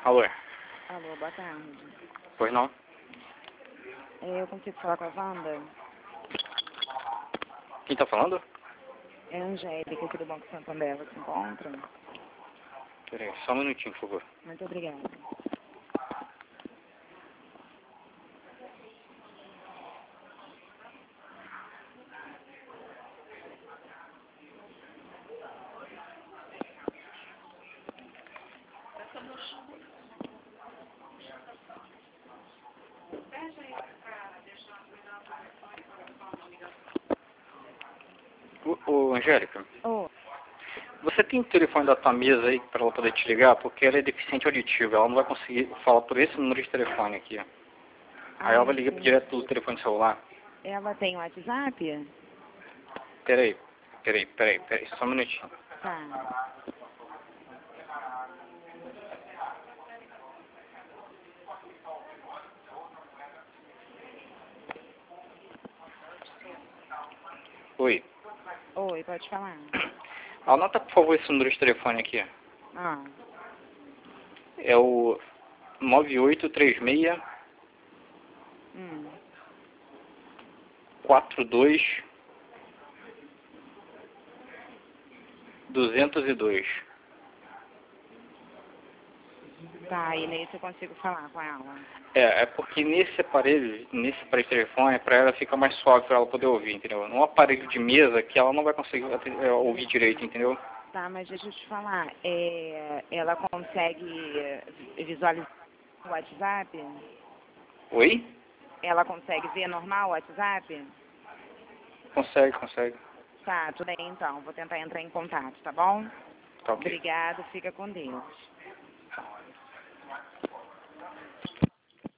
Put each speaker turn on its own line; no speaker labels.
Alô?
Alô, boa tarde.
Pois não?
Eu consigo falar com a Wanda?
Quem tá falando?
É a Angélica aqui do Banco Santander, ela se encontra?
Peraí, só um minutinho, por favor.
Muito obrigada.
Ô, Angélica,
Oh,
você tem o telefone da tua mesa aí pra ela poder te ligar? Porque ela é deficiente auditiva, ela não vai conseguir falar por esse número de telefone aqui. Aí ela vai ligar
sim.
direto pelo telefone celular.
Ela tem WhatsApp?
Peraí, só um minutinho.
Tá.
Oi.
Oi, pode falar.
Anota, por favor, esse número de telefone aqui.
Ah,
É o 9836
hum.
42 202.
Tá, e nesse eu consigo falar com ela.
É porque nesse aparelho de telefone, para ela fica mais suave para ela poder ouvir, entendeu? Num aparelho de mesa que ela não vai conseguir ouvir direito, entendeu?
Tá, mas deixa eu te falar, ela consegue visualizar o WhatsApp?
Oi?
Ela consegue ver normal o WhatsApp?
Consegue.
Tá, tudo bem então. Vou tentar entrar em contato, tá bom?
Tá ok.
Obrigada, fica com Deus.